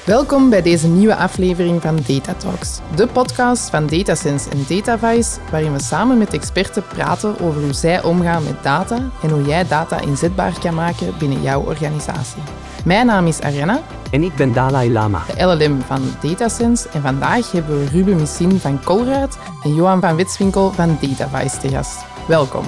Welkom bij deze nieuwe aflevering van Data Talks, de podcast van DataSense en DataVice, waarin we samen met experten praten over hoe zij omgaan met data en hoe jij data inzetbaar kan maken binnen jouw organisatie. Mijn naam is Ariana. En ik ben Dalai Lama. De LLM van DataSense, en vandaag hebben we Ruben Missine van Colruyt en Johan van Witswinkel van DataVice te gast. Welkom.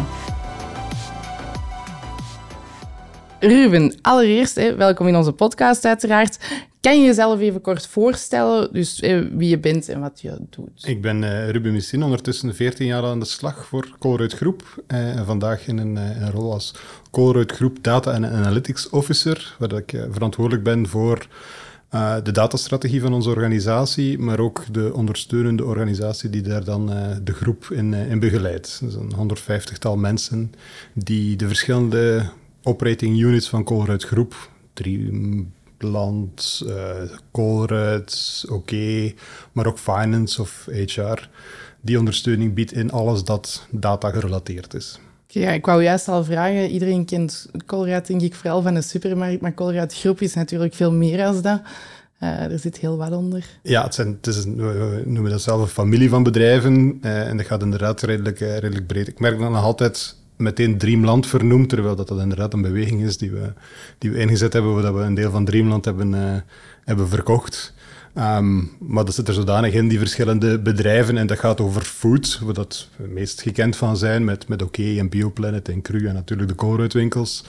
Ruben, allereerst welkom in onze podcast uiteraard. Kan je jezelf even kort voorstellen, dus wie je bent en wat je doet? Ik ben Ruben Missine, ondertussen 14 jaar aan de slag voor Colruyt Groep. En vandaag in een rol als Colruyt Groep Data and Analytics Officer, waar ik verantwoordelijk ben voor de datastrategie van onze organisatie, maar ook de ondersteunende organisatie die daar dan de groep in begeleidt. Dus een 150-tal mensen die de verschillende operating units van Colruyt Groep, Land, Colruyt, maar ook finance of HR, die ondersteuning biedt in alles dat data gerelateerd is. Ja, ik wou juist al vragen, iedereen kent Colruyt denk ik vooral van de supermarkt, maar Colruyt Groep is natuurlijk veel meer dan dat. Er zit heel wat onder. Ja, we noemen dat zelf een familie van bedrijven en dat gaat inderdaad redelijk breed. Ik merk dan nog altijd meteen Dreamland vernoemd, terwijl dat inderdaad een beweging is die we ingezet hebben, waar we een deel van Dreamland hebben verkocht. Maar dat zit er zodanig in, die verschillende bedrijven, en dat gaat over food, waar dat we meest gekend van zijn, met OK en Bioplanet en Cru en natuurlijk de Colruyt-winkels.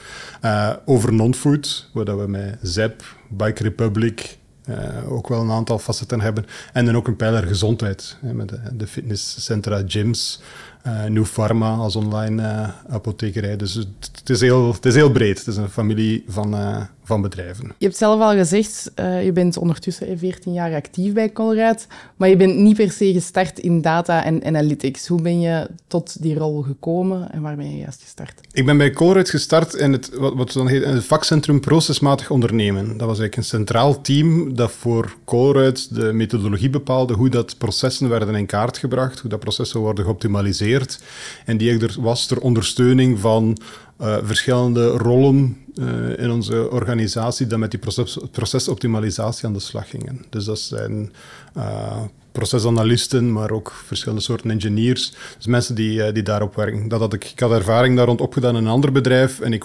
Over non-food, waar dat we met Zep, Bike Republic ook wel een aantal facetten hebben. En dan ook een pijler gezondheid, met de fitnesscentra, gyms, New Pharma als online apothekerij. Dus het is heel breed. Het is een familie van bedrijven. Je hebt zelf al gezegd, je bent ondertussen 14 jaar actief bij Colruyt, maar je bent niet per se gestart in data en analytics. Hoe ben je tot die rol gekomen en waar ben je juist gestart? Ik ben bij Colruyt gestart in wat dan heet het vakcentrum procesmatig ondernemen. Dat was eigenlijk een centraal team dat voor Colruyt de methodologie bepaalde, hoe dat processen werden in kaart gebracht, hoe dat processen worden geoptimaliseerd. En die er was ter ondersteuning van verschillende rollen in onze organisatie die met die procesoptimalisatie aan de slag gingen. Dus dat zijn procesanalisten, maar ook verschillende soorten engineers. Dus mensen die daarop werken. Ik had ervaring daar rond opgedaan in een ander bedrijf en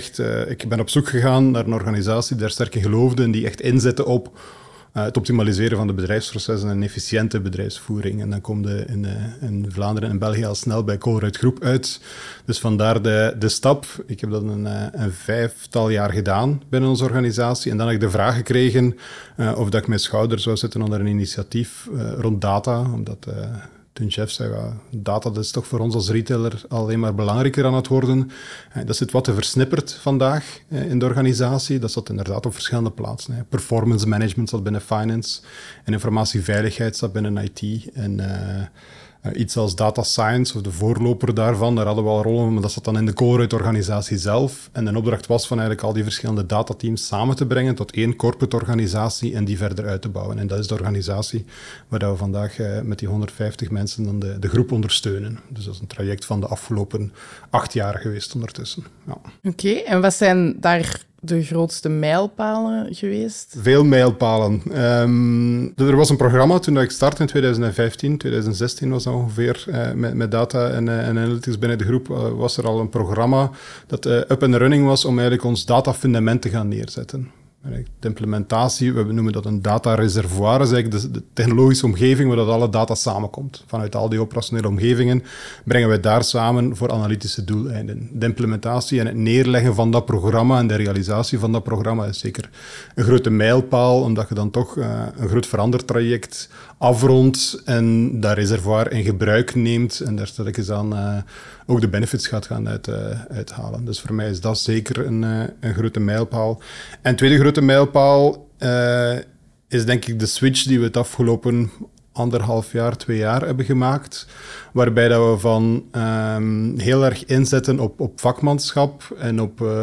ik ben op zoek gegaan naar een organisatie die daar sterk in geloofde en die echt inzette op het optimaliseren van de bedrijfsprocessen en efficiënte bedrijfsvoering. En dan kom je in Vlaanderen en België al snel bij Colruyt Groep uit. Dus vandaar de stap. Ik heb dat een 5-tal jaar gedaan binnen onze organisatie. En dan heb ik de vraag gekregen of dat ik mijn schouder zou zetten onder een initiatief rond data. Omdat toen chef zei, data dat is toch voor ons als retailer alleen maar belangrijker aan het worden. Dat zit wat te versnipperd vandaag in de organisatie. Dat zat inderdaad op verschillende plaatsen. Performance management zat binnen finance en informatieveiligheid zat binnen IT. En iets als data science of de voorloper daarvan, daar hadden we al rollen, maar dat zat dan in de Colruyt-organisatie zelf. En de opdracht was van eigenlijk al die verschillende datateams samen te brengen tot één corporate organisatie en die verder uit te bouwen. En dat is de organisatie waar we vandaag met die 150 mensen dan de groep ondersteunen. Dus dat is een traject van de afgelopen 8 jaar geweest ondertussen. Ja. Oké, en wat zijn daar de grootste mijlpalen geweest? Veel mijlpalen. Er was een programma toen ik startte in 2015, 2016 was dat ongeveer, met data en analytics binnen de groep, was er al een programma dat up and running was om eigenlijk ons datafundament te gaan neerzetten. De implementatie, we noemen dat een datareservoir, is eigenlijk de technologische omgeving waar dat alle data samenkomt. Vanuit al die operationele omgevingen brengen wij daar samen voor analytische doeleinden. De implementatie en het neerleggen van dat programma en de realisatie van dat programma is zeker een grote mijlpaal, omdat je dan toch een groot verandertraject afrondt en dat reservoir in gebruik neemt en daar stel ik eens aan ook de benefits gaat gaan uithalen. Dus voor mij is dat zeker een grote mijlpaal. En tweede grote mijlpaal is denk ik de switch die we het afgelopen 1,5 jaar, 2 jaar hebben gemaakt, waarbij dat we van heel erg inzetten op vakmanschap en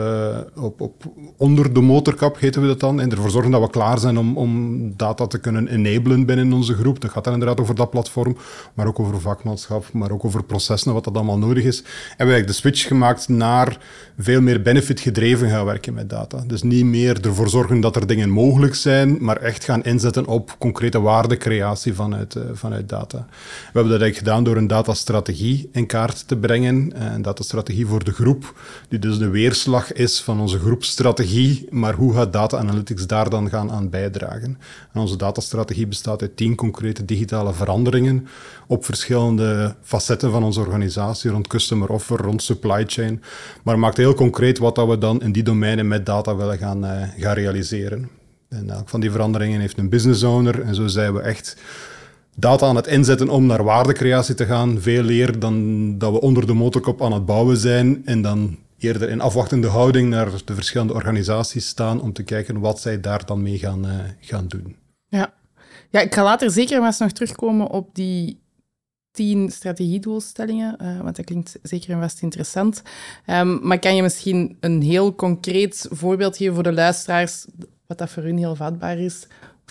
op onder de motorkap, heten we dat dan, en ervoor zorgen dat we klaar zijn om data te kunnen enablen binnen onze groep. Dat gaat dan inderdaad over dat platform, maar ook over vakmanschap, maar ook over processen, wat dat allemaal nodig is. En we hebben eigenlijk de switch gemaakt naar veel meer benefit gedreven gaan werken met data. Dus niet meer ervoor zorgen dat er dingen mogelijk zijn, maar echt gaan inzetten op concrete waardecreatie vanuit data. We hebben dat eigenlijk gedaan door een datastrategie in kaart te brengen. Een datastrategie voor de groep, die dus de weerslag is van onze groepsstrategie, maar hoe gaat data analytics daar dan gaan aan bijdragen? En onze datastrategie bestaat uit 10 concrete digitale veranderingen op verschillende facetten van onze organisatie, rond customer offer, rond supply chain, maar maakt heel concreet wat dat we dan in die domeinen met data willen gaan realiseren. En elk van die veranderingen heeft een business owner en zo zijn we echt data aan het inzetten om naar waardecreatie te gaan. Veel eer dan dat we onder de motorkop aan het bouwen zijn en dan eerder in afwachtende houding naar de verschillende organisaties staan om te kijken wat zij daar dan mee gaan doen. Ja, ik ga later zeker maar eens nog terugkomen op die 10 strategiedoelstellingen, want dat klinkt zeker en vast interessant. Maar kan je misschien een heel concreet voorbeeld geven voor de luisteraars, wat dat voor hun heel vatbaar is,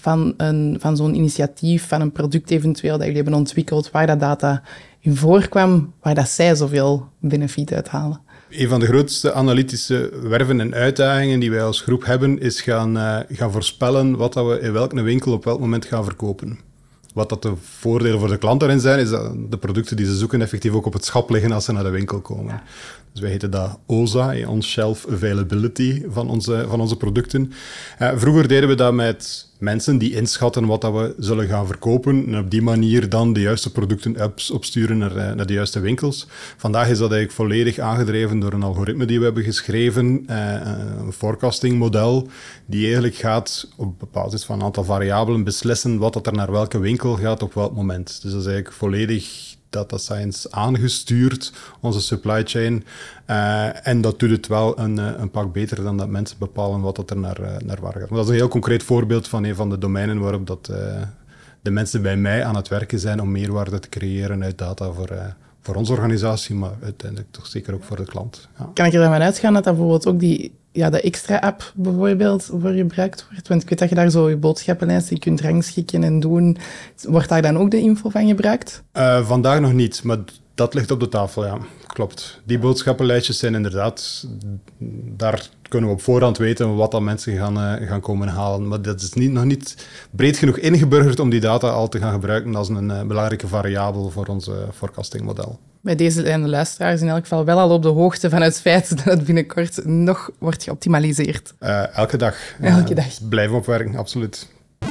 van zo'n initiatief, van een product eventueel dat jullie hebben ontwikkeld, waar dat data in voorkwam, waar dat zij zoveel benefit uithalen? Een van de grootste analytische werven en uitdagingen die wij als groep hebben, is gaan voorspellen wat dat we in welke winkel op welk moment gaan verkopen. Wat dat de voordelen voor de klant daarin zijn, is dat de producten die ze zoeken effectief ook op het schap liggen als ze naar de winkel komen. Ja. Dus wij heten dat OSA, on-shelf availability van onze producten. Vroeger deden we dat met mensen die inschatten wat dat we zullen gaan verkopen en op die manier dan de juiste producten opsturen naar de juiste winkels. Vandaag is dat eigenlijk volledig aangedreven door een algoritme die we hebben geschreven, een forecasting model, die eigenlijk gaat op basis van een aantal variabelen beslissen wat dat er naar welke winkel gaat op welk moment. Dus dat is eigenlijk volledig data science aangestuurd, onze supply chain. En dat doet het wel een pak beter dan dat mensen bepalen wat dat er naar waar gaat. Maar dat is een heel concreet voorbeeld van een van de domeinen waarop dat, de mensen bij mij aan het werken zijn om meerwaarde te creëren uit data voor onze organisatie, maar uiteindelijk toch zeker ook voor de klant. Ja. Kan ik er dan van uitgaan dat bijvoorbeeld ook de extra-app bijvoorbeeld voor gebruikt wordt? Want ik weet dat je daar zo je boodschappenlijst in kunt rangschikken en doen. Wordt daar dan ook de info van gebruikt? Vandaag nog niet, maar dat ligt op de tafel, ja. Klopt. Die boodschappenlijstjes zijn inderdaad... Daar kunnen we op voorhand weten wat dan mensen gaan komen halen. Maar dat is nog niet breed genoeg ingeburgerd om die data al te gaan gebruiken als een belangrijke variabel voor ons forecastingmodel. Bij deze zijn de luisteraars in elk geval wel al op de hoogte van het feit dat het binnenkort nog wordt geoptimaliseerd. Elke dag. Elke dag. Blijven opwerken, absoluut.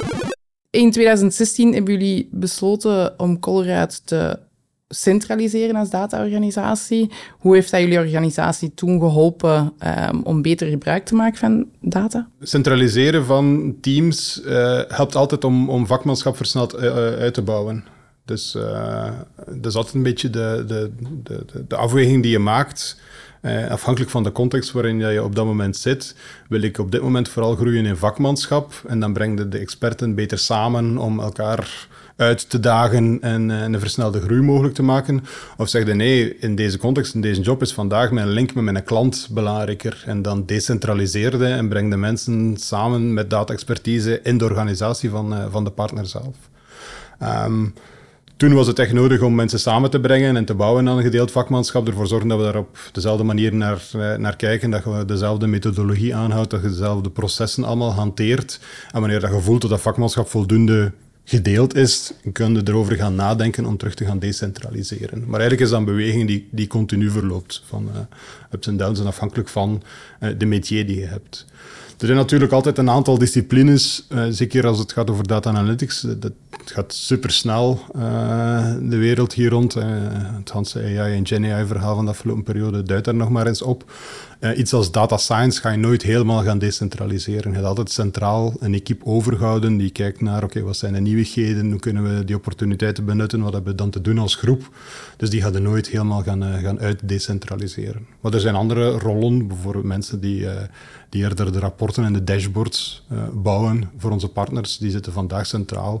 In 2016 hebben jullie besloten om Colruyt te centraliseren als dataorganisatie. Hoe heeft dat jullie organisatie toen geholpen om beter gebruik te maken van data? Centraliseren van teams helpt altijd om vakmanschap versneld uit te bouwen. Dus dat is altijd een beetje de afweging die je maakt. Afhankelijk van de context waarin je op dat moment zit, wil ik op dit moment vooral groeien in vakmanschap. En dan breng de experten beter samen om elkaar uit te dagen en een versnelde groei mogelijk te maken. Of zeg je nee, in deze context, in deze job is vandaag mijn link met mijn klant belangrijker. En dan decentraliseerde en breng de mensen samen met data-expertise in de organisatie van de partner zelf. Toen was het echt nodig om mensen samen te brengen en te bouwen aan een gedeeld vakmanschap, ervoor zorgen dat we daar op dezelfde manier naar kijken, dat je dezelfde methodologie aanhoudt, dat je dezelfde processen allemaal hanteert. En wanneer dat je voelt dat dat vakmanschap voldoende gedeeld is, kun je erover gaan nadenken om terug te gaan decentraliseren. Maar eigenlijk is dat een beweging die continu verloopt, van ups en downs en afhankelijk van de métier die je hebt. Er zijn natuurlijk altijd een aantal disciplines, zeker als het gaat over data analytics. Dat gaat supersnel, de wereld hier rond. Het Hanse AI en Gen AI-verhaal van de afgelopen periode duidt daar nog maar eens op. Iets als data science ga je nooit helemaal gaan decentraliseren. Je gaat altijd centraal een equipe overhouden die kijkt naar, oké, wat zijn de nieuwigheden, hoe kunnen we die opportuniteiten benutten, wat hebben we dan te doen als groep. Dus die gaan er nooit helemaal gaan uitdecentraliseren. Maar er zijn andere rollen, bijvoorbeeld mensen die eerder de rapporten en de dashboards bouwen voor onze partners. Die zitten vandaag centraal.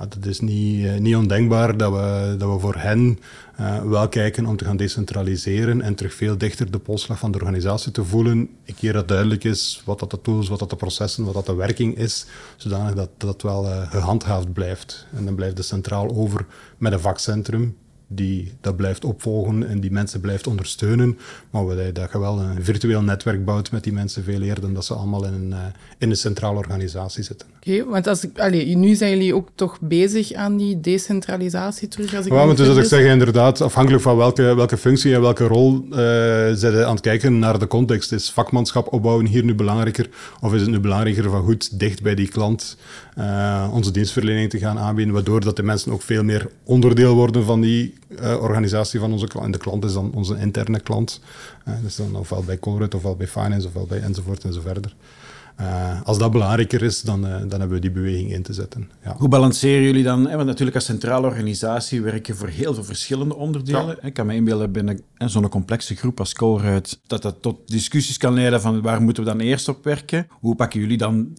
dat is niet ondenkbaar dat we voor hen wel kijken om te gaan decentraliseren en terug veel dichter de polsslag van de organisatie te voelen. Een keer dat duidelijk is wat dat de tools, wat dat de processen, wat dat de werking is, zodanig dat dat wel gehandhaafd blijft. En dan blijft het centraal over met een vakcentrum die dat blijft opvolgen en die mensen blijft ondersteunen. Maar dat je wel een virtueel netwerk bouwt met die mensen veel eerder dan dat ze allemaal in een centrale organisatie zitten. Oké, want nu zijn jullie ook toch bezig aan die decentralisatie terug? Dus ik zeg inderdaad, afhankelijk van welke functie en welke rol zijn aan het kijken naar de context. Is vakmanschap opbouwen hier nu belangrijker? Of is het nu belangrijker van goed dicht bij die klant onze dienstverlening te gaan aanbieden, waardoor dat de mensen ook veel meer onderdeel worden van die organisatie van onze klant. En de klant is dan onze interne klant. Dus dan ofwel bij Colruyt, ofwel bij Finance, ofwel bij enzovoort en zo verder. Als dat belangrijker is, dan hebben we die beweging in te zetten. Ja. Hoe balanceren jullie dan? Want natuurlijk als centrale organisatie werk je voor heel veel verschillende onderdelen. Ja. Ik kan me inbeelden binnen zo'n complexe groep als Colruyt dat tot discussies kan leiden van waar moeten we dan eerst op werken? Hoe pakken jullie dan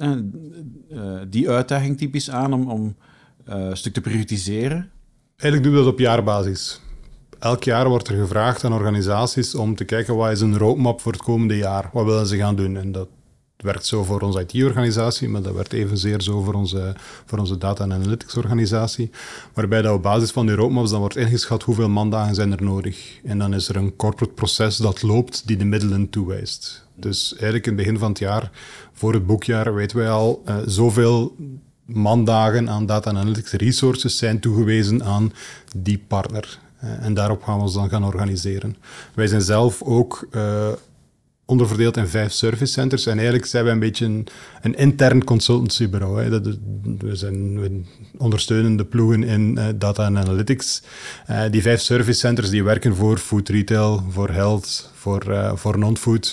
die uitdaging typisch aan om een stuk te prioritiseren? Eigenlijk doen we dat op jaarbasis. Elk jaar wordt er gevraagd aan organisaties om te kijken wat is een roadmap voor het komende jaar. Wat willen ze gaan doen? En dat werkt zo voor onze IT-organisatie, maar dat werkt evenzeer zo voor onze data- en analytics-organisatie. Waarbij dat op basis van die roadmaps dan wordt ingeschat hoeveel mandagen zijn er nodig. En dan is er een corporate proces dat loopt die de middelen toewijst. Dus eigenlijk in het begin van het jaar, voor het boekjaar, weten wij al zoveel mandagen aan data- en analytics resources zijn toegewezen aan die partner. En daarop gaan we ons dan gaan organiseren. Wij zijn zelf ook onderverdeeld in 5 service centers. En eigenlijk zijn wij een beetje een intern consultancybureau. Hè. We ondersteunen de ploegen in data en analytics. Die 5 service centers die werken voor food retail, voor health, voor non-food.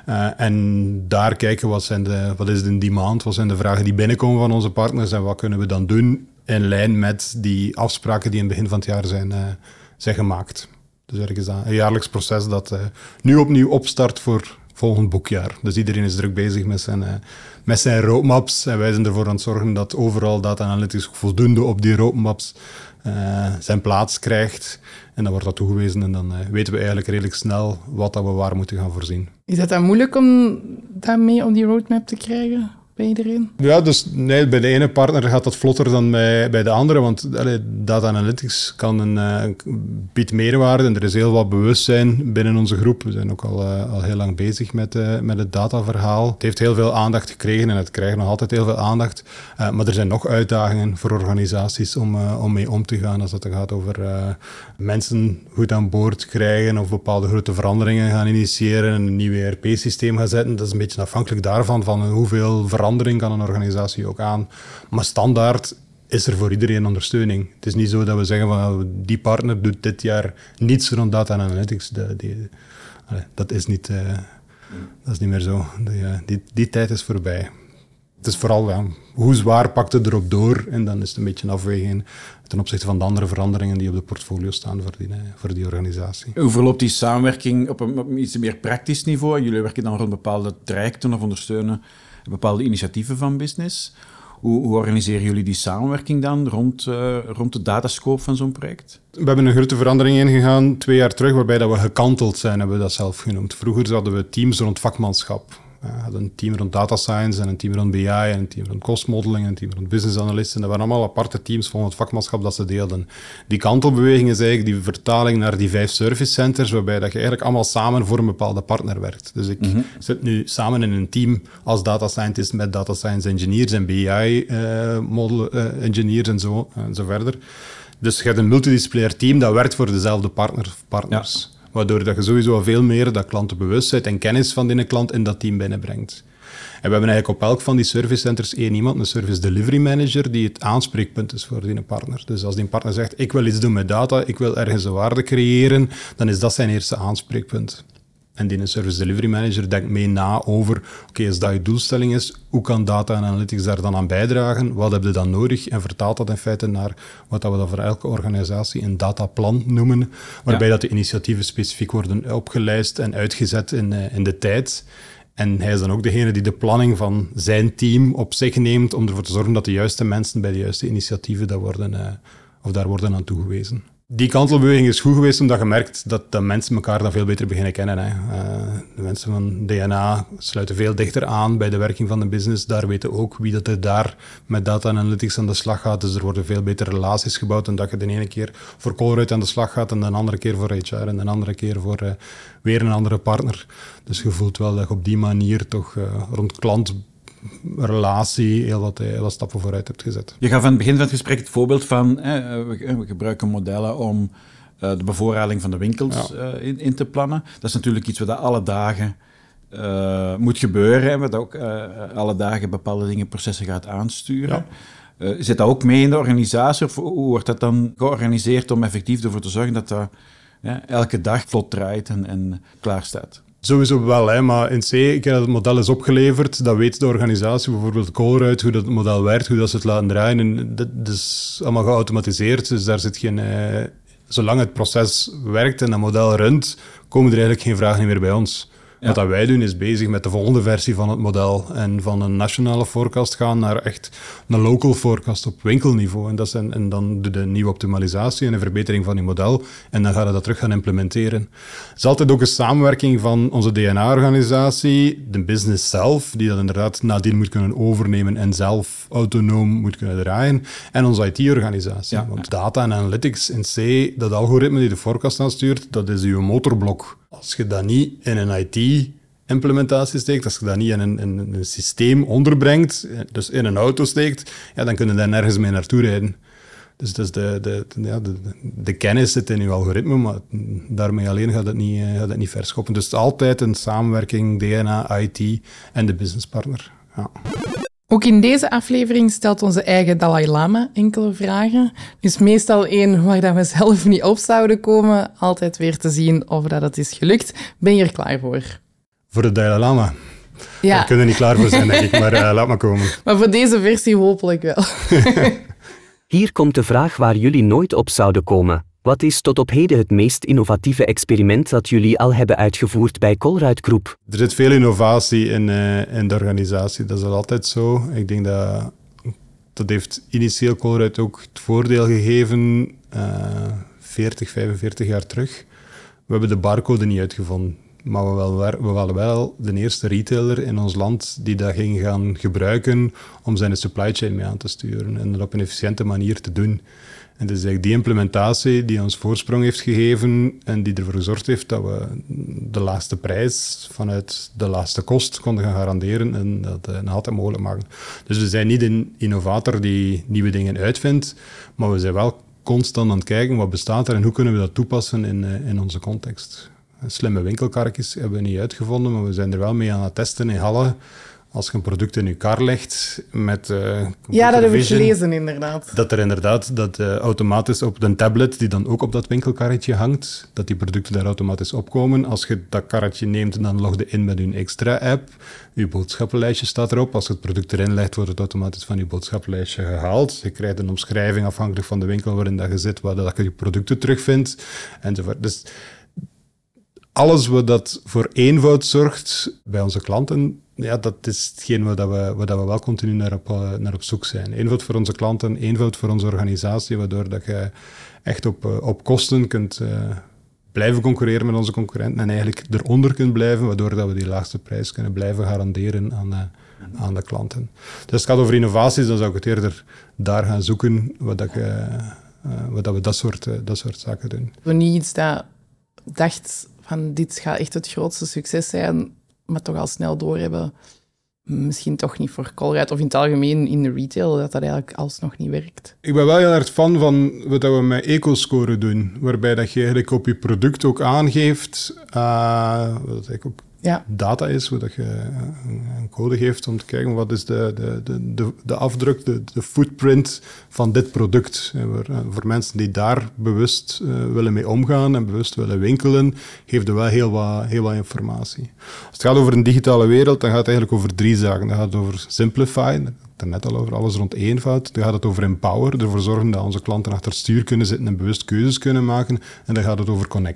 En daar kijken wat is de demand, wat zijn de vragen die binnenkomen van onze partners en wat kunnen we dan doen in lijn met die afspraken die in het begin van het jaar zijn gemaakt. Dus eigenlijk is dat een jaarlijks proces dat nu opnieuw opstart voor volgend boekjaar. Dus iedereen is druk bezig met zijn roadmaps en wij zijn ervoor aan het zorgen dat overal data analytics voldoende op die roadmaps zijn plaats krijgt. En dan wordt dat toegewezen en dan weten we eigenlijk redelijk snel wat dat we waar moeten gaan voorzien. Is dat dan moeilijk om dat mee op die roadmap te krijgen? Bij iedereen? Ja, dus nee, bij de ene partner gaat dat vlotter dan bij de andere, want data analytics biedt meerwaarde en er is heel wat bewustzijn binnen onze groep. We zijn ook al heel lang bezig met het dataverhaal. Het heeft heel veel aandacht gekregen en het krijgt nog altijd heel veel aandacht, maar er zijn nog uitdagingen voor organisaties om mee om te gaan als het gaat over mensen goed aan boord krijgen of bepaalde grote veranderingen gaan initiëren en een nieuw ERP-systeem gaan zetten. Dat is een beetje afhankelijk daarvan van hoeveel verandering kan een organisatie ook aan. Maar standaard is er voor iedereen ondersteuning. Het is niet zo dat we zeggen van die partner doet dit jaar niets rond data en analytics. Dat is niet meer zo. Die tijd is voorbij. Het is vooral hoe zwaar pakt het erop door en dan is het een beetje een afweging ten opzichte van de andere veranderingen die op de portfolio staan voor die organisatie. Hoe verloopt die samenwerking op een iets meer praktisch niveau? Jullie werken dan rond bepaalde trajecten of ondersteunen bepaalde initiatieven van business. Hoe organiseren jullie die samenwerking dan rond de datascope van zo'n project? We hebben een grote verandering ingegaan 2 jaar terug, waarbij dat we gekanteld zijn, hebben we dat zelf genoemd. Vroeger hadden we teams rond vakmanschap. We hadden een team rond data science en een team rond BI en een team rond cost modeling en een team rond business analysten. Dat waren allemaal aparte teams volgens het vakmanschap dat ze deelden. Die kantelbeweging is eigenlijk die vertaling naar die 5 service centers, waarbij dat je eigenlijk allemaal samen voor een bepaalde partner werkt. Dus ik zit nu samen in een team als data scientist met data science engineers en BI model engineers en zo verder. Dus je hebt een multidisciplinair team dat werkt voor dezelfde partners. Ja. Waardoor dat je sowieso al veel meer dat klantenbewustzijn en kennis van die klant in dat team binnenbrengt. En we hebben eigenlijk op elk van die service centers iemand, een service delivery manager, die het aanspreekpunt is voor die partner. Dus als die partner zegt, ik wil iets doen met data, ik wil ergens een waarde creëren, dan is dat zijn eerste aanspreekpunt. En die service delivery manager denkt mee na over, oké, als dat je doelstelling is, hoe kan data en analytics daar dan aan bijdragen? Wat heb je dan nodig? En vertaalt dat in feite naar wat we dan voor elke organisatie een dataplan noemen, waarbij dat de initiatieven specifiek worden opgelijst en uitgezet in de tijd. En hij is dan ook degene die de planning van zijn team op zich neemt om ervoor te zorgen dat de juiste mensen bij de juiste initiatieven daar worden aan toegewezen. Die kantelbeweging is goed geweest omdat je merkt dat mensen elkaar dan veel beter beginnen kennen. Hè. De mensen van DNA sluiten veel dichter aan bij de werking van de business. Daar weten ook wie dat er daar met data analytics aan de slag gaat. Dus er worden veel betere relaties gebouwd dan dat je de ene keer voor Colruyt aan de slag gaat en de andere keer voor HR en de andere keer voor weer een andere partner. Dus je voelt wel dat je op die manier toch rond klantrelatie heel wat stappen vooruit hebt gezet. Je gaf aan het begin van het gesprek het voorbeeld van we gebruiken modellen om de bevoorrading van de winkels in te plannen. Dat is natuurlijk iets wat alle dagen moet gebeuren en wat ook alle dagen bepaalde dingen, processen gaat aansturen. Ja. Zit dat ook mee in de organisatie of hoe wordt dat dan georganiseerd om effectief ervoor te zorgen dat dat elke dag vlot draait en klaar staat? Sowieso wel, hè, maar in C, ik heb dat het model is opgeleverd, dat weet de organisatie, bijvoorbeeld Colruyt, hoe dat model werkt, hoe dat ze het laten draaien. En dat is allemaal geautomatiseerd, dus daar zit geen... zolang het proces werkt en dat model runt, komen er eigenlijk geen vragen meer bij ons. Ja. Wat wij doen is bezig met de volgende versie van het model en van een nationale forecast gaan naar echt een local forecast op winkelniveau. En dan doe je een nieuwe optimalisatie en een verbetering van die model en dan gaan we dat terug gaan implementeren. Het is altijd ook een samenwerking van onze DNA-organisatie, de business zelf, die dat inderdaad nadien moet kunnen overnemen en zelf autonoom moet kunnen draaien, en onze IT-organisatie. Ja. Want data en analytics in C, dat algoritme die de forecast aanstuurt, dat is uw motorblok. Als je dat niet in een IT-implementatie steekt, als je dat niet in een systeem onderbrengt, dus in een auto steekt, dan kun je daar nergens mee naartoe rijden. Dus de kennis zit in je algoritme, maar daarmee alleen gaat het niet verschoppen. Dus het is altijd een samenwerking, DNA, IT en de businesspartner. Ja. Ook in deze aflevering stelt onze eigen Dalai Lama enkele vragen. Dus meestal één waar dat we zelf niet op zouden komen. Altijd weer te zien of dat het is gelukt. Ben je er klaar voor? Voor de Dalai Lama? Ja. Daar kunnen we niet klaar voor zijn, denk ik, maar laat maar komen. Maar voor deze versie hopelijk wel. Hier komt de vraag waar jullie nooit op zouden komen. Wat is tot op heden het meest innovatieve experiment dat jullie al hebben uitgevoerd bij Colruyt Groep? Er zit veel innovatie in de organisatie, dat is al altijd zo. Ik denk dat heeft initieel Colruyt ook het voordeel gegeven, 40, 45 jaar terug. We hebben de barcode niet uitgevonden, maar we waren wel de eerste retailer in ons land die dat ging gaan gebruiken om zijn supply chain mee aan te sturen en dat op een efficiënte manier te doen. En het is eigenlijk die implementatie die ons voorsprong heeft gegeven en die ervoor gezorgd heeft dat we de laagste prijs vanuit de laagste kost konden gaan garanderen en dat nog altijd mogelijk maken. Dus we zijn niet een innovator die nieuwe dingen uitvindt, maar we zijn wel constant aan het kijken wat bestaat er en hoe kunnen we dat toepassen in onze context. Slimme winkelkarretjes hebben we niet uitgevonden, maar we zijn er wel mee aan het testen in Halle. Als je een product in je kar legt met ja, dat heb ik gelezen, inderdaad. Dat er inderdaad automatisch op een tablet, die dan ook op dat winkelkarretje hangt, dat die producten daar automatisch opkomen. Als je dat karretje neemt, dan log je in met je extra-app. Je boodschappenlijstje staat erop. Als je het product erin legt, wordt het automatisch van je boodschappenlijstje gehaald. Je krijgt een omschrijving afhankelijk van de winkel waarin dat je zit, waar dat je je producten terugvindt, enzovoort. Dus alles wat voor eenvoud zorgt bij onze klanten, ja, dat is hetgeen waar we wel continu naar op zoek zijn. Eenvoud voor onze klanten, eenvoud voor onze organisatie, waardoor dat je echt op kosten kunt blijven concurreren met onze concurrenten en eigenlijk eronder kunt blijven, waardoor dat we die laagste prijs kunnen blijven garanderen aan de klanten. Dus als het gaat over innovaties, dan zou ik het eerder daar gaan zoeken, wat we dat soort zaken doen. Niet iets dat dacht van dit gaat echt het grootste succes zijn, maar toch al snel doorhebben, misschien toch niet voor Colruyt of in het algemeen in de retail, dat eigenlijk alsnog niet werkt. Ik ben wel heel erg fan van wat we met EcoScore doen, waarbij dat je eigenlijk op je product ook aangeeft, wat eigenlijk ook data is, waar dat je een code geeft om te kijken wat is de afdruk, de footprint van dit product. Voor mensen die daar bewust willen mee omgaan en bewust willen winkelen, geeft er wel heel wat informatie. Als het gaat over een digitale wereld, dan gaat het eigenlijk over 3 zaken. Dan gaat het over simplify, er net al over alles rond eenvoud. Dan gaat het over empower, ervoor zorgen dat onze klanten achter het stuur kunnen zitten en bewust keuzes kunnen maken. En dan gaat het over connect.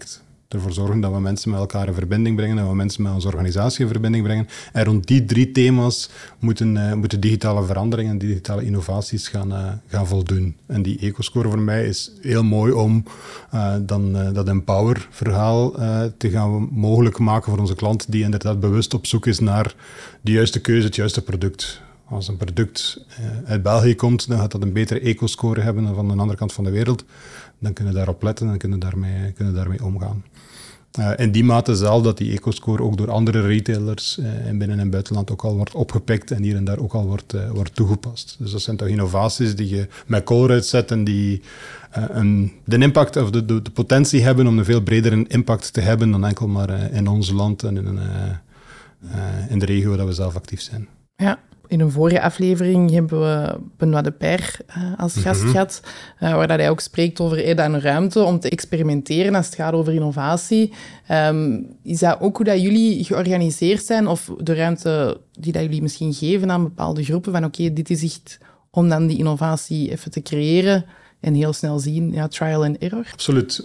ervoor zorgen dat we mensen met elkaar in verbinding brengen, dat we mensen met onze organisatie in verbinding brengen. En rond die 3 thema's moeten digitale veranderingen, digitale innovaties gaan voldoen. En die ecoscore voor mij is heel mooi om dan dat Empower-verhaal te gaan mogelijk maken voor onze klant die inderdaad bewust op zoek is naar de juiste keuze, het juiste product. Als een product uit België komt, dan gaat dat een betere ecoscore hebben dan van de andere kant van de wereld. Dan kunnen we daarop letten en kunnen daarmee omgaan. In die mate zelf dat die ecoscore ook door andere retailers in binnen- en buitenland ook al wordt opgepikt en hier en daar ook al wordt toegepast. Dus dat zijn toch innovaties die je met Colruyt zet en die de impact of de potentie hebben om een veel bredere impact te hebben dan enkel maar in ons land en in de regio waar we zelf actief zijn. Ja. In een vorige aflevering hebben we Benoît de Per als gast gehad, waar dat hij ook spreekt over dat een ruimte om te experimenteren als het gaat over innovatie. Is dat ook hoe dat jullie georganiseerd zijn, of de ruimte die dat jullie misschien geven aan bepaalde groepen, van oké, dit is echt om dan die innovatie even te creëren en heel snel zien, ja, trial and error? Absoluut.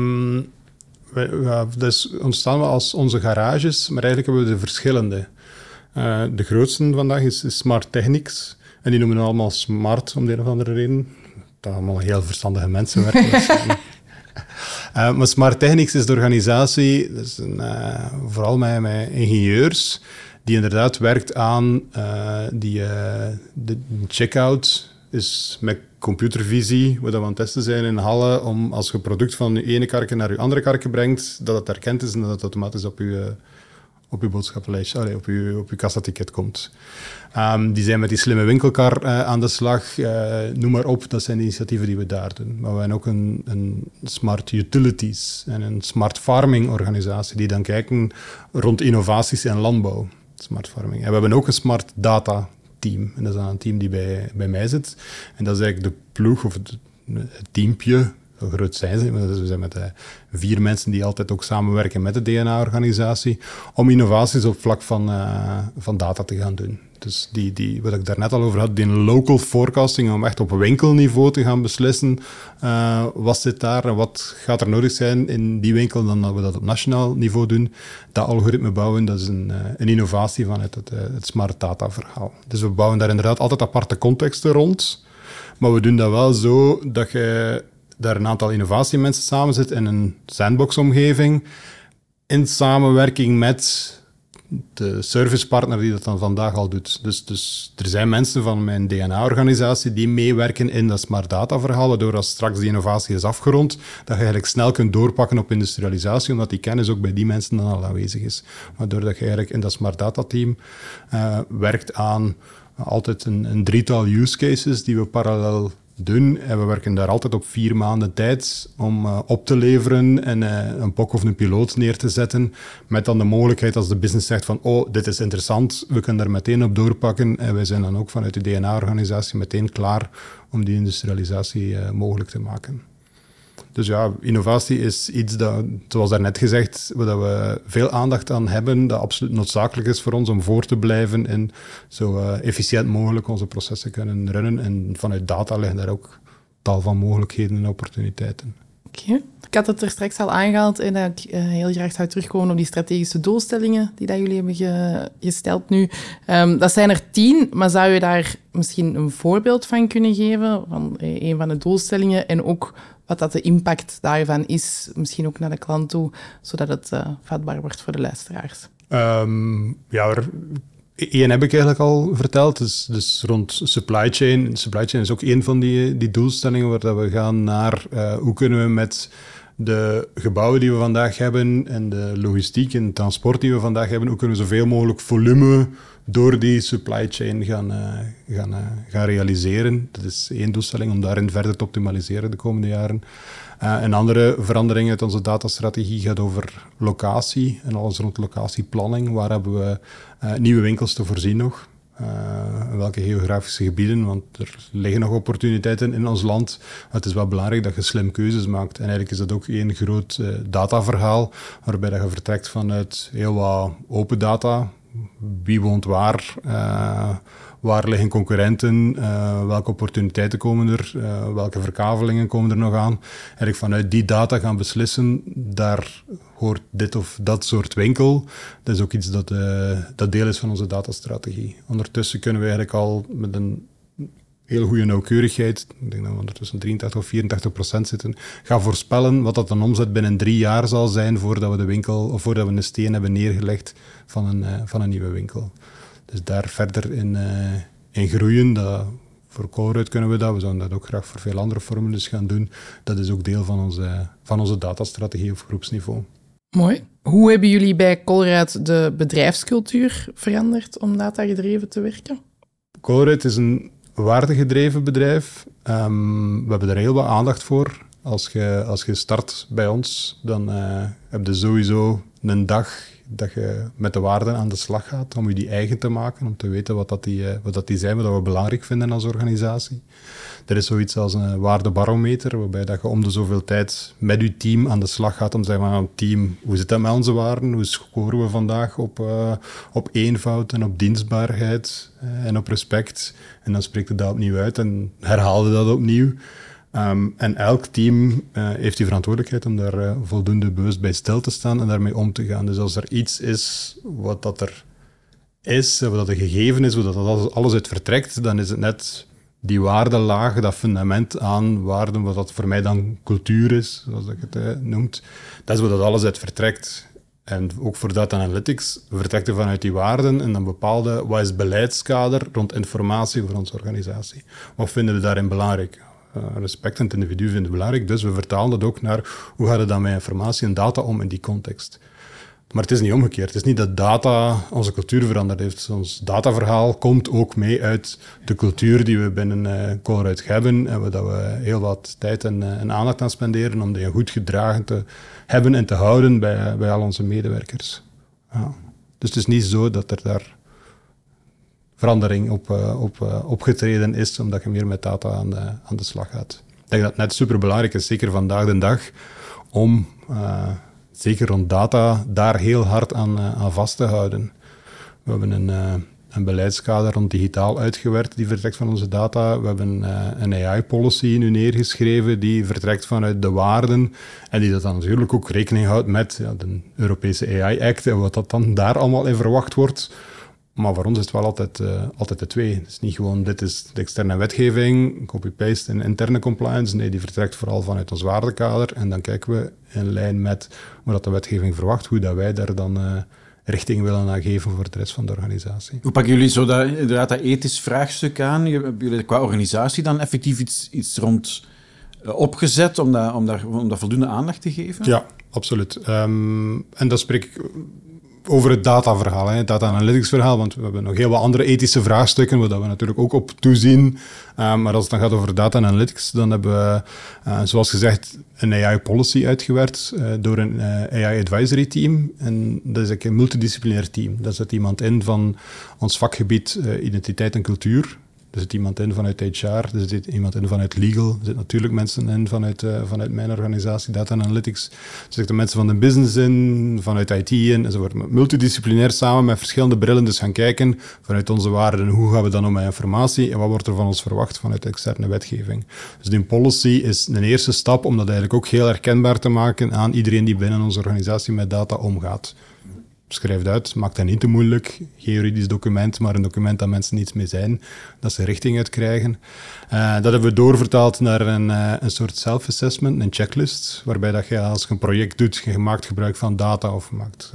Dus ontstaan we als onze garages, maar eigenlijk hebben we de verschillende. De grootste vandaag is Smart Technics. En die noemen we allemaal smart om de een of andere reden. Dat allemaal heel verstandige mensen werken. Maar Smart Technics is de organisatie, dus vooral met ingenieurs, die inderdaad werkt aan de checkout. Is met computervisie, waar we aan het testen zijn in Halle, om als je een product van je ene karke naar je andere karke brengt, dat het erkend is en dat het automatisch op je boodschappenlijstje, op je kassaticket komt. Die zijn met die slimme winkelkar aan de slag. Noem maar op, dat zijn de initiatieven die we daar doen. Maar we hebben ook een Smart Utilities en een Smart Farming organisatie die dan kijken rond innovaties in landbouw. Smart Farming. En we hebben ook een Smart Data team. En dat is dan een team die bij mij zit. En dat is eigenlijk de ploeg of het teampje. Zo groot zijn ze. We zijn met 4 mensen die altijd ook samenwerken met de DNA-organisatie om innovaties op vlak van data te gaan doen. Dus wat ik daarnet al over had, die local forecasting, om echt op winkelniveau te gaan beslissen wat zit daar en wat gaat er nodig zijn in die winkel dan dat we dat op nationaal niveau doen. Dat algoritme bouwen, dat is een innovatie vanuit het smart data verhaal. Dus we bouwen daar inderdaad altijd aparte contexten rond, maar we doen dat wel zo dat je daar een aantal innovatiemensen samen zit in een sandbox-omgeving, in samenwerking met de servicepartner die dat dan vandaag al doet. Dus er zijn mensen van mijn DNA-organisatie die meewerken in dat smart data-verhaal, waardoor als straks die innovatie is afgerond, dat je eigenlijk snel kunt doorpakken op industrialisatie, omdat die kennis ook bij die mensen dan al aanwezig is. Waardoor dat je eigenlijk in dat smart data-team werkt aan altijd een 3-tal use cases die we parallel doen. En we werken daar altijd op 4 maanden tijd om op te leveren en een POC of een piloot neer te zetten, met dan de mogelijkheid als de business zegt van dit is interessant, we kunnen daar meteen op doorpakken en wij zijn dan ook vanuit de DNA-organisatie meteen klaar om die industrialisatie mogelijk te maken. Dus ja, innovatie is iets dat, zoals daarnet gezegd, waar we veel aandacht aan hebben, dat absoluut noodzakelijk is voor ons om voor te blijven en zo efficiënt mogelijk onze processen kunnen runnen. En vanuit data liggen daar ook tal van mogelijkheden en opportuniteiten. Oké. Ik had het er straks al aangehaald en dat ik heel graag zou terugkomen op die strategische doelstellingen die dat jullie hebben gesteld nu. Dat zijn er 10, maar zou je daar misschien een voorbeeld van kunnen geven van een van de doelstellingen en ook wat dat de impact daarvan is, misschien ook naar de klant toe, zodat het vatbaar wordt voor de luisteraars? Eén heb ik eigenlijk al verteld, dus rond supply chain. Supply chain is ook één van die doelstellingen waar dat we gaan naar hoe kunnen we met de gebouwen die we vandaag hebben en de logistiek en transport die we vandaag hebben, hoe kunnen we zoveel mogelijk volume door die supply chain gaan realiseren. Dat is één doelstelling om daarin verder te optimaliseren de komende jaren. Een andere verandering uit onze datastrategie gaat over locatie en alles rond locatieplanning. Waar hebben we nieuwe winkels te voorzien nog? Welke geografische gebieden? Want er liggen nog opportuniteiten in ons land. Maar het is wel belangrijk dat je slim keuzes maakt. En eigenlijk is dat ook één groot dataverhaal, waarbij dat je vertrekt vanuit heel wat open data, wie woont waar liggen concurrenten, welke opportuniteiten komen er, welke verkavelingen komen er nog aan. Eigenlijk vanuit die data gaan beslissen, daar hoort dit of dat soort winkel. Dat is ook iets dat deel is van onze datastrategie. Ondertussen kunnen we eigenlijk al met een heel goede nauwkeurigheid, ik denk dat we ondertussen 83 of 84% zitten, gaan voorspellen wat dat een omzet binnen 3 jaar zal zijn voordat we de winkel, of voordat we een steen hebben neergelegd van een nieuwe winkel. Dus daar verder in groeien, voor Colruyt kunnen we dat, we zouden dat ook graag voor veel andere formules gaan doen. Dat is ook deel van onze datastrategie op groepsniveau. Mooi. Hoe hebben jullie bij Colruyt de bedrijfscultuur veranderd om datagedreven te werken? Colruyt is een waardegedreven bedrijf. We hebben er heel wat aandacht voor. Als je start bij ons, dan heb je sowieso een dag dat je met de waarden aan de slag gaat om je die eigen te maken, om te weten wat die zijn, wat we belangrijk vinden als organisatie. Er is zoiets als een waardebarometer, waarbij dat je om de zoveel tijd met je team aan de slag gaat om te zeggen van, team, hoe zit dat met onze waarden? Hoe scoren we vandaag op eenvoud en op dienstbaarheid en op respect? En dan spreekt je dat opnieuw uit en herhaalde dat opnieuw. En elk team heeft die verantwoordelijkheid om daar voldoende bewust bij stil te staan en daarmee om te gaan. Dus als er iets is wat dat er is, wat dat er gegeven is, wat dat alles uit vertrekt, dan is het net die waardelaag, dat fundament aan waarden, wat dat voor mij dan cultuur is, zoals ik het noemt. Dat is wat dat alles uit vertrekt. En ook voor data analytics vertrekt er vanuit die waarden en dan bepaalde wat is het beleidskader rond informatie voor onze organisatie. Wat vinden we daarin belangrijk? Respect aan het individu vinden we belangrijk, dus we vertalen dat ook naar hoe gaat het dan met informatie en data om in die context. Maar het is niet omgekeerd. Het is niet dat data onze cultuur veranderd heeft. Ons dataverhaal komt ook mee uit de cultuur die we binnen Colruyt hebben en waar we heel wat tijd en aandacht aan spenderen om die goed gedragen te hebben en te houden bij al onze medewerkers. Ja. Dus het is niet zo dat er daar verandering opgetreden is, omdat je meer met data aan de slag gaat. Ik denk dat het net superbelangrijk is, zeker vandaag de dag, om zeker rond data daar heel hard aan vast te houden. We hebben een beleidskader rond digitaal uitgewerkt die vertrekt van onze data. We hebben een AI-policy nu neergeschreven die vertrekt vanuit de waarden en die dat dan natuurlijk ook rekening houdt met de Europese AI-act en wat dat dan daar allemaal in verwacht wordt. Maar voor ons is het wel altijd de twee. Het is niet gewoon, dit is de externe wetgeving, copy-paste en interne compliance. Nee, die vertrekt vooral vanuit ons waardekader. En dan kijken we in lijn met wat de wetgeving verwacht, hoe dat wij daar dan richting willen aan geven voor de rest van de organisatie. Hoe pakken jullie zo dat ethisch vraagstuk aan? Hebben jullie qua organisatie dan effectief iets rond opgezet om daar voldoende aandacht te geven? Ja, absoluut. En dat spreek ik over het dataverhaal, het data-analytics-verhaal, want we hebben nog heel wat andere ethische vraagstukken, waar we natuurlijk ook op toezien. Maar als het dan gaat over data-analytics, dan hebben we, zoals gezegd, een AI-policy uitgewerkt door een AI-advisory-team. En dat is een multidisciplinair team. Daar zit iemand in van ons vakgebied identiteit en cultuur. Er zit iemand in vanuit HR, er zit iemand in vanuit legal, er zitten natuurlijk mensen in vanuit mijn organisatie, data analytics. Er zitten mensen van de business in, vanuit IT in, enzovoort. Multidisciplinair samen met verschillende brillen dus gaan kijken vanuit onze waarden. Hoe gaan we dan om met informatie en wat wordt er van ons verwacht vanuit de externe wetgeving. Dus die policy is een eerste stap om dat eigenlijk ook heel herkenbaar te maken aan iedereen die binnen onze organisatie met data omgaat. Schrijf het uit, maak dat niet te moeilijk. Geen juridisch document, maar een document dat mensen niets mee zijn. Dat ze richting uit krijgen. Dat hebben we doorvertaald naar een soort self-assessment, een checklist, waarbij dat je als je een project doet, je maakt gebruik van data of maakt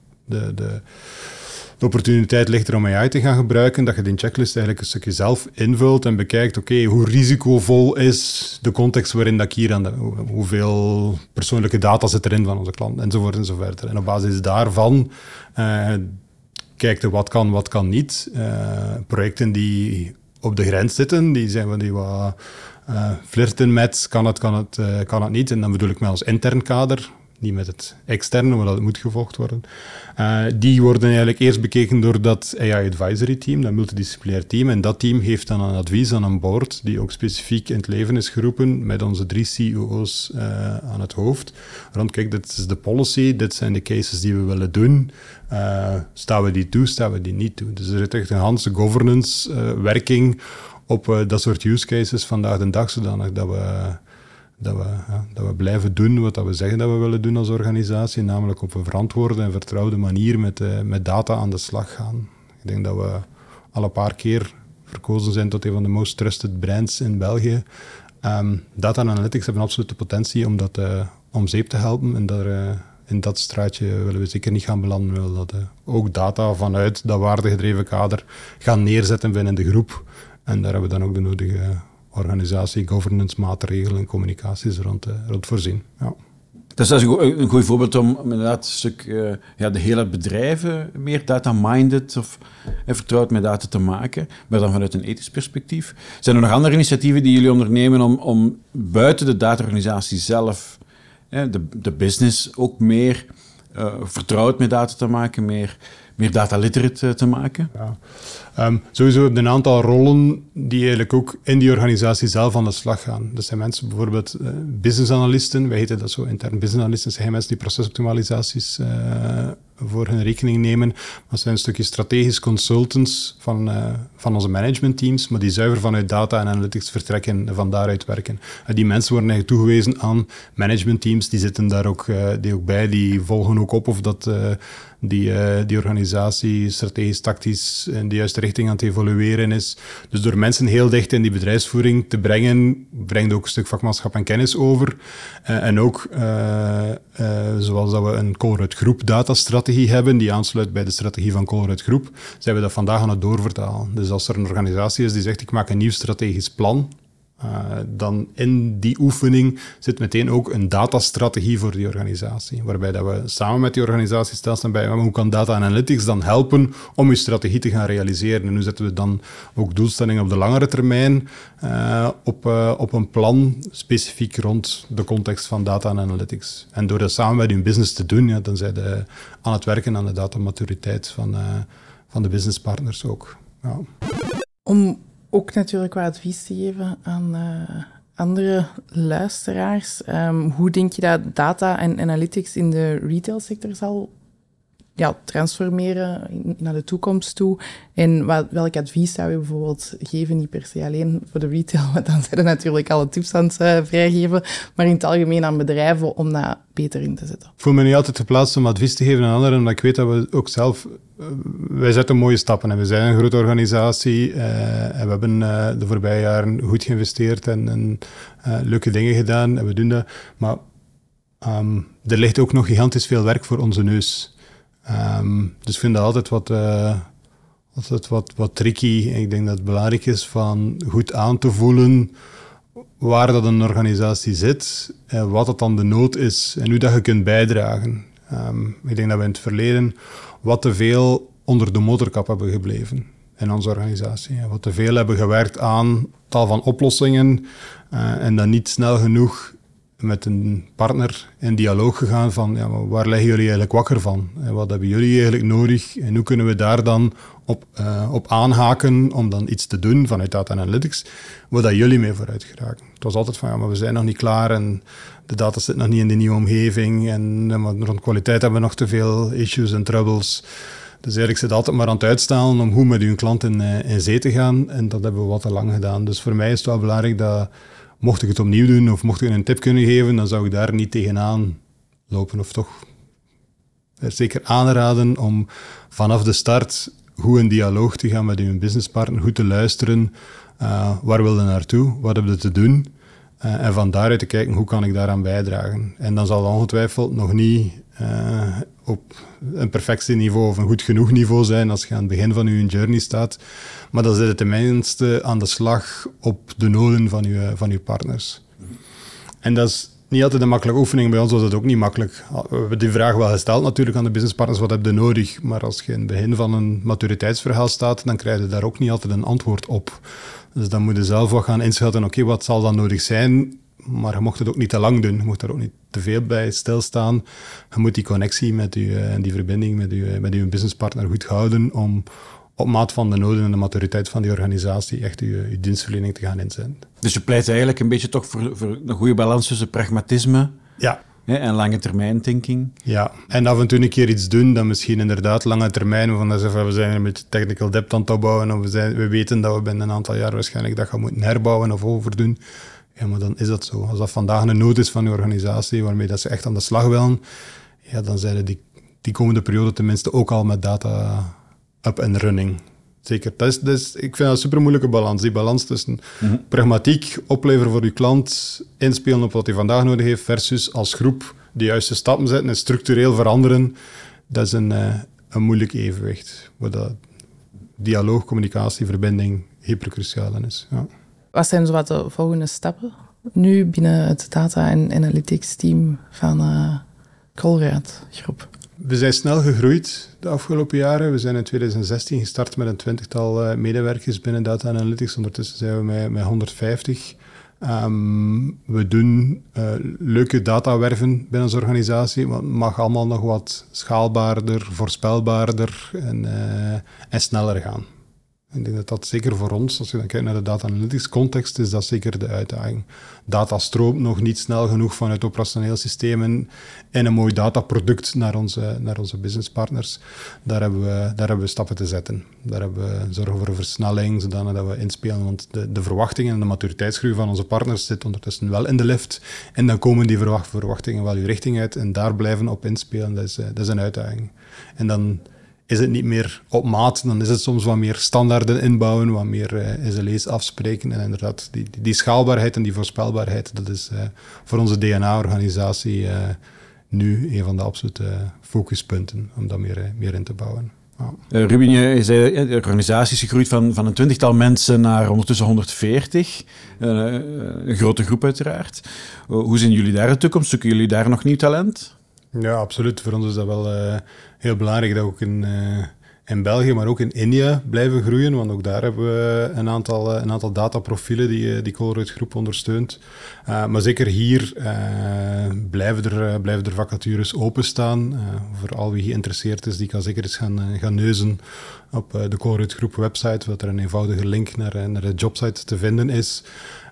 de opportuniteit ligt er om AI te gaan gebruiken, dat je die checklist eigenlijk een stukje zelf invult en bekijkt, oké, hoe risicovol is de context waarin dat ik hier hoeveel persoonlijke data zit erin van onze klant, enzovoort enzovoort. En op basis daarvan kijkt je wat kan niet. Projecten die op de grens zitten, die zijn we die wat flirten met, kan het niet. En dan bedoel ik met ons intern kader. niet met het externe, maar dat het moet gevolgd worden. Die worden eigenlijk eerst bekeken door dat AI Advisory Team, dat multidisciplinair team. En dat team geeft dan een advies aan een board, die ook specifiek in het leven is geroepen, met onze 3 CEO's aan het hoofd. Rond, kijk, dit is de policy, dit zijn de cases die we willen doen. Staan we die toe, staan we die niet toe? Dus er zit echt een hele governance werking op dat soort use cases vandaag de dag, zodanig dat we blijven doen wat we zeggen dat we willen doen als organisatie, namelijk op een verantwoorde en vertrouwde manier met data aan de slag gaan. Ik denk dat we al een paar keer verkozen zijn tot een van de most trusted brands in België. Data en analytics hebben absoluut de potentie om dat om zeep te helpen en in dat straatje willen we zeker niet gaan belanden. We willen dat ook data vanuit dat waardegedreven kader gaan neerzetten binnen de groep. En daar hebben we dan ook de nodige organisatie, governance, maatregelen en communicaties rond voorzien. Ja. Dat is een goed voorbeeld om inderdaad een stuk de hele bedrijven meer data-minded of vertrouwd met data te maken, maar dan vanuit een ethisch perspectief. Zijn er nog andere initiatieven die jullie ondernemen om buiten de data-organisatie zelf de business ook meer vertrouwd met data te maken, meer data literate te maken? Ja. Sowieso hebben we een aantal rollen die eigenlijk ook in die organisatie zelf aan de slag gaan. Dat zijn mensen bijvoorbeeld business analisten, wij heten dat zo intern business analisten, dat zijn mensen die procesoptimalisaties voor hun rekening nemen. Dat zijn een stukje strategisch consultants van onze managementteams, maar die zuiver vanuit data en analytics vertrekken en van daaruit werken. Die mensen worden eigenlijk toegewezen aan managementteams, die zitten daar ook bij, die volgen ook op of dat die organisatie strategisch, tactisch in de juiste richting aan het evolueren is. Dus door mensen heel dicht in die bedrijfsvoering te brengen, brengt ook een stuk vakmanschap en kennis over. En ook, zoals dat we een Colruyt Groep datastrategie hebben, die aansluit bij de strategie van Colruyt Groep, zijn we dat vandaag aan het doorvertalen. Dus als er een organisatie is die zegt, ik maak een nieuw strategisch plan, dan in die oefening zit meteen ook een datastrategie voor die organisatie, waarbij dat we samen met die organisatie stilstaan bij hoe kan data analytics dan helpen om je strategie te gaan realiseren. En hoe zetten we dan ook doelstellingen op de langere termijn op een plan specifiek rond de context van data en analytics. En door dat samen met je business te doen, dan zijn we aan het werken aan de datamaturiteit van de businesspartners ook. Ja. Om ook natuurlijk wat advies te geven aan andere luisteraars. Hoe denk je dat data en analytics in de retailsector zal transformeren naar de toekomst toe? En welk advies zou je bijvoorbeeld geven, niet per se alleen voor de retail, want dan zijn er natuurlijk alle tips aan het vrijgeven, maar in het algemeen aan bedrijven om dat beter in te zetten? Ik voel me niet altijd geplaatst om advies te geven aan anderen, omdat ik weet dat we ook zelf... Wij zetten mooie stappen en we zijn een grote organisatie en we hebben de voorbije jaren goed geïnvesteerd en leuke dingen gedaan en we doen dat. Maar er ligt ook nog gigantisch veel werk voor onze neus. Dus ik vind dat altijd wat tricky. Ik denk dat het belangrijk is van goed aan te voelen waar dat een organisatie zit, wat dat dan de nood is en hoe dat je kunt bijdragen. Ik denk dat we in het verleden wat te veel onder de motorkap hebben gebleven in onze organisatie. Wat te veel hebben gewerkt aan tal van oplossingen en dan niet snel genoeg met een partner in dialoog gegaan van maar waar liggen jullie eigenlijk wakker van? En wat hebben jullie eigenlijk nodig? En hoe kunnen we daar dan op aanhaken om dan iets te doen vanuit data analytics, waar dat jullie mee vooruit geraken? Het was altijd van, maar we zijn nog niet klaar en de data zit nog niet in de nieuwe omgeving en rond kwaliteit hebben we nog te veel issues en troubles. Dus eigenlijk zit altijd maar aan het uitstellen om goed met uw klant in zee te gaan en dat hebben we wat te lang gedaan. Dus voor mij is het wel belangrijk dat mocht ik het opnieuw doen of mocht ik een tip kunnen geven, dan zou ik daar niet tegenaan lopen. Of toch zeker aanraden om vanaf de start goed in dialoog te gaan met uw businesspartner, goed te luisteren. Waar wil je naartoe? Wat hebben we te doen? En van daaruit te kijken, hoe kan ik daaraan bijdragen? En dan zal het ongetwijfeld nog niet op een perfectieniveau of een goed genoeg niveau zijn als je aan het begin van je journey staat. Maar dan zit het tenminste aan de slag op de noden van uw partners. En dat is niet altijd een makkelijke oefening. Bij ons was het ook niet makkelijk. We hebben die vraag wel gesteld natuurlijk aan de businesspartners, wat heb je nodig? Maar als je in het begin van een maturiteitsverhaal staat, dan krijg je daar ook niet altijd een antwoord op. Dus dan moet je zelf wat gaan inschatten, oké, wat zal dan nodig zijn maar je mocht het ook niet te lang doen. Je mocht er ook niet te veel bij stilstaan. Je moet die connectie met en die verbinding met uw businesspartner goed houden om op maat van de noden en de maturiteit van die organisatie echt uw dienstverlening te gaan inzetten. Dus je pleit eigenlijk een beetje toch voor een goede balans tussen pragmatisme en lange termijn thinking. Ja, en af en toe een keer iets doen dat misschien inderdaad lange termijn, we zijn een beetje technical debt aan het opbouwen, of we weten dat we binnen een aantal jaar waarschijnlijk dat gaan moeten herbouwen of overdoen. Ja, maar dan is dat zo. Als dat vandaag een nood is van je organisatie, waarmee dat ze echt aan de slag willen, ja, dan zijn die komende periode tenminste ook al met data up and running. Zeker. Ik vind dat een super moeilijke balans. Die balans tussen pragmatiek opleveren voor je klant, inspelen op wat hij vandaag nodig heeft, versus als groep de juiste stappen zetten en structureel veranderen. Dat is een moeilijk evenwicht. Waar dat dialoog, communicatie, verbinding hypercruciaal in is. Ja. Wat zijn zo wat de volgende stappen nu binnen het data- en analytics team van Colruyt Groep? We zijn snel gegroeid de afgelopen jaren. We zijn in 2016 gestart met een 20-tal medewerkers binnen Data Analytics. Ondertussen zijn we met 150. We doen leuke datawerven binnen onze organisatie, maar het mag allemaal nog wat schaalbaarder, voorspelbaarder en sneller gaan. Ik denk dat zeker voor ons, als je dan kijkt naar de data analytics context, is dat zeker de uitdaging. Data stroomt nog niet snel genoeg vanuit operationeel systemen en een mooi dataproduct naar onze businesspartners. Daar hebben we stappen te zetten. Daar hebben we zorgen voor een versnelling, zodat we inspelen. Want de verwachtingen en de maturiteitsgroei van onze partners zit ondertussen wel in de lift. En dan komen die verwachtingen wel uw richting uit en daar blijven op inspelen. Dat is een uitdaging. En dan is het niet meer op maat, dan is het soms wat meer standaarden inbouwen, wat meer SLA's afspreken. En inderdaad, die schaalbaarheid en die voorspelbaarheid, dat is voor onze DNA-organisatie nu een van de absolute focuspunten, om dat meer in te bouwen. Ja. Ruben, je zei, de organisatie is gegroeid van een 20-tal mensen naar ondertussen 140. Een grote groep uiteraard. Hoe zien jullie daar in de toekomst? Zoeken jullie daar nog nieuw talent? Ja, absoluut. Voor ons is dat wel heel belangrijk dat we ook in België, maar ook in India blijven groeien, want ook daar hebben we een aantal dataprofielen die Colruyt Groep ondersteunt. Maar zeker hier blijven er vacatures openstaan. Voor al wie geïnteresseerd is, die kan zeker eens gaan neuzen op de Colruyt Groep website, waar er een eenvoudige link naar de jobsite te vinden is.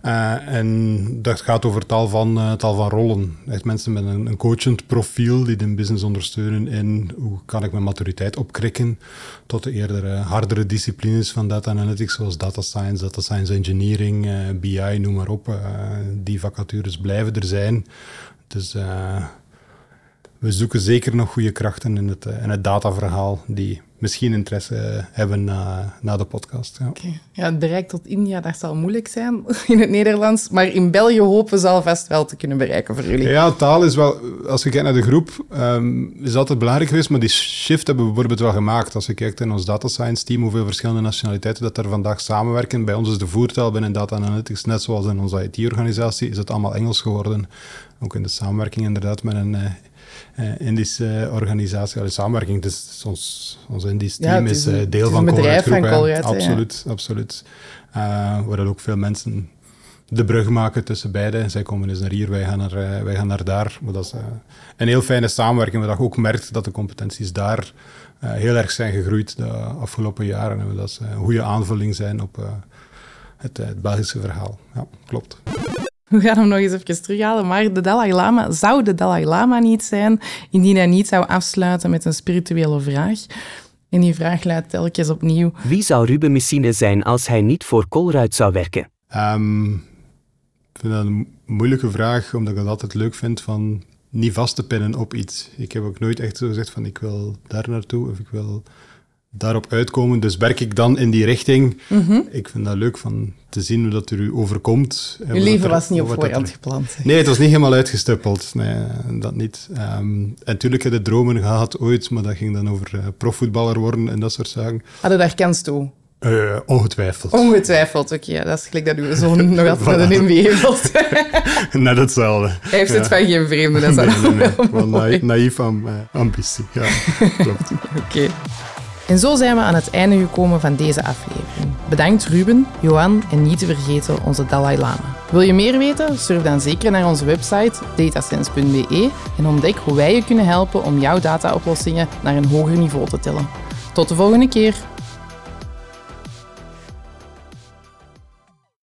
En dat gaat over tal van rollen. Echt mensen met een coachend profiel die de business ondersteunen in hoe kan ik mijn maturiteit opkrikken, tot de eerder hardere disciplines van data analytics, zoals data science engineering, BI, noem maar op. Die vacatures blijven er zijn. Dus we zoeken zeker nog goede krachten in het dataverhaal die misschien interesse hebben na de podcast. Ja. Okay. Ja, het bereik tot India, dat zal moeilijk zijn in het Nederlands, maar in België hopen we ze alvast wel te kunnen bereiken voor jullie. Ja, taal is wel, als je kijkt naar de groep, is altijd belangrijk geweest, maar die shift hebben we bijvoorbeeld wel gemaakt. Als je kijkt in ons data science team, hoeveel verschillende nationaliteiten dat er vandaag samenwerken. Bij ons is de voertaal binnen data analytics, net zoals in onze IT-organisatie, is het allemaal Engels geworden. Ook in de samenwerking inderdaad met een Indische organisatie. De samenwerking, dus ons Indisch team is deel van Colruyt Groep. Colruyt, absoluut. Waar dan ook veel mensen de brug maken tussen beide. Zij komen eens naar hier, wij gaan naar daar. Maar dat is een heel fijne samenwerking, waar je ook merkt dat de competenties daar heel erg zijn gegroeid de afgelopen jaren. En dat ze een goede aanvulling zijn op het Belgische verhaal. Ja, klopt. We gaan hem nog eens even terughalen, maar zou de Dalai Lama niet zijn indien hij niet zou afsluiten met een spirituele vraag? En die vraag luidt telkens opnieuw. Wie zou Ruben Messine zijn als hij niet voor Colruyt zou werken? Ik vind dat een moeilijke vraag, omdat ik het altijd leuk vind van niet vast te pinnen op iets. Ik heb ook nooit echt zo gezegd van ik wil daar naartoe of ik wil daarop uitkomen, dus werk ik dan in die richting. Mm-hmm. Ik vind dat leuk van te zien hoe dat er u overkomt. Uw leven was niet op voorhand gepland. Nee, het was niet helemaal uitgestippeld. Nee, dat niet. En natuurlijk heb ik de dromen gehad ooit, maar dat ging dan over profvoetballer worden en dat soort zaken. Hadden daar kans toe? Ongetwijfeld. Ongetwijfeld, oké. Dat is gelijk dat uw zoon nog altijd naar de NBA wilt. Net hetzelfde. Hij heeft het van geen vreemde. Dat is nee. Naïef ambitie. Ja, klopt. Oké. En zo zijn we aan het einde gekomen van deze aflevering. Bedankt Ruben, Johan en niet te vergeten onze Dalai Lama. Wil je meer weten? Surf dan zeker naar onze website datasense.be en ontdek hoe wij je kunnen helpen om jouw dataoplossingen naar een hoger niveau te tillen. Tot de volgende keer!